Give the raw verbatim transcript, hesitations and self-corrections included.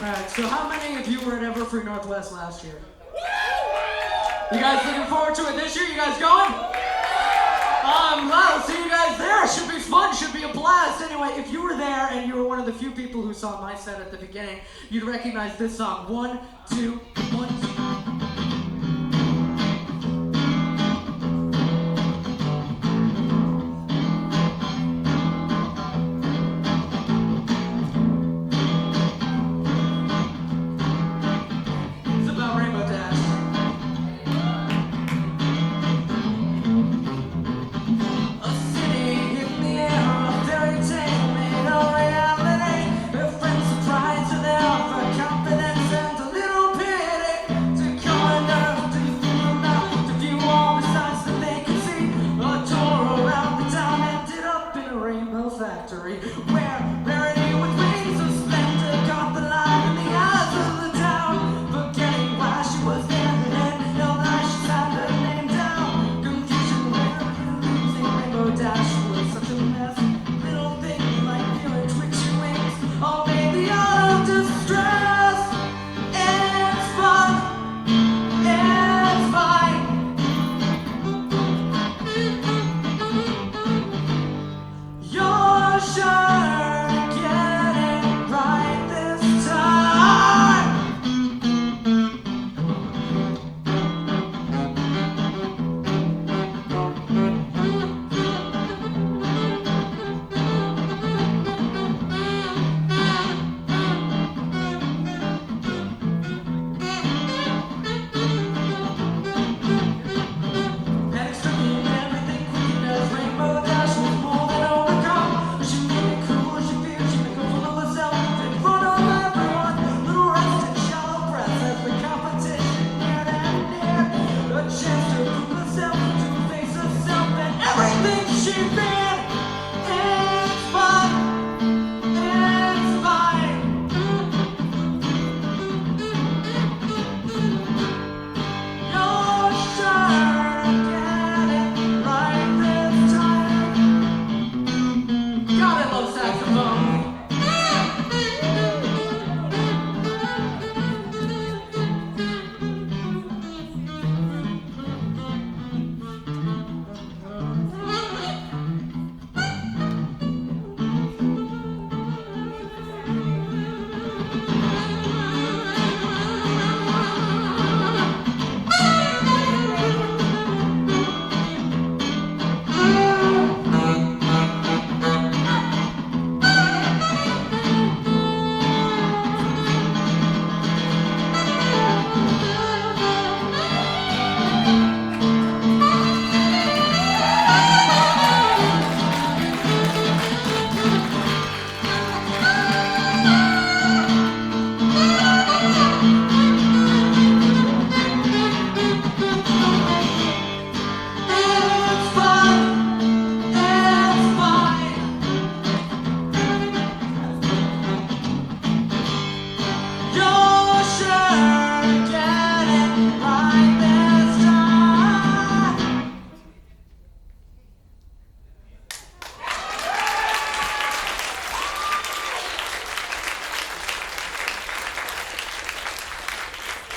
Alright, so how many of you were at Everfree Northwest last year? You guys looking forward to it this year? You guys going? I'm glad to see you guys there. Should be fun, should be a blast. Anyway, if you were there and you were one of the few people who saw my set at the beginning, you'd recognize this song. One, two, one, two.